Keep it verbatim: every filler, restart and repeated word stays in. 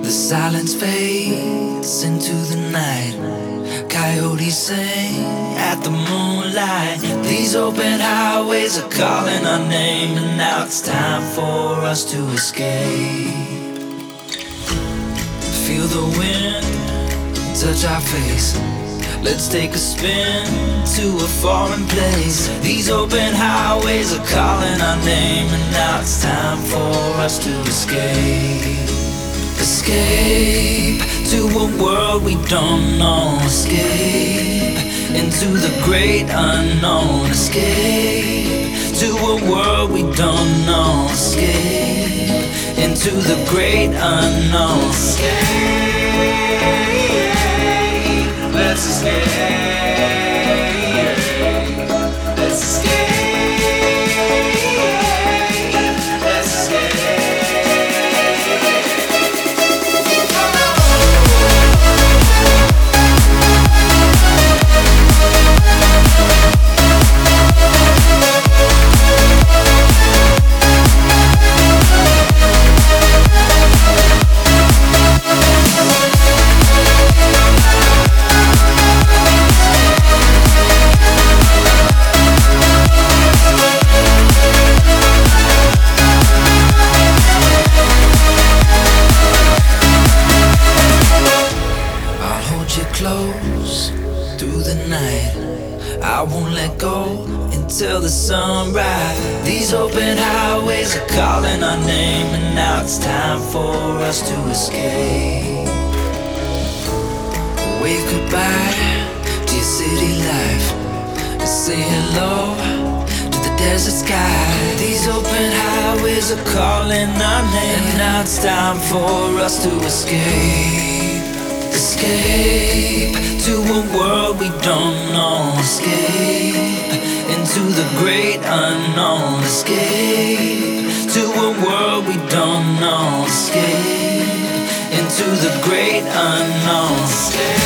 The silence fades into the night. Coyotes sing at the moonlight. These open highways are calling our name, and now it's time for us to escape. Feel the wind touch our face. Let's take a spin to a foreign place. These open highways are calling our name, and now it's time for us to escape. Escape to a world we don't know. Escape into the great unknown. Escape to a world we don't know. Escape into the great unknown. Escape. Let's escape. Let's escape. Let's escape. Close through the night. I won't let go until the sunrise. These open highways are calling our name, and now it's time for us to escape. Wave goodbye to your city life, and say hello to the desert sky. These open highways are calling our name, and now it's time for us to escape. Escape to a world we don't know. Escape into the great unknown. Escape to a world we don't know. Escape into the great unknown. Escape.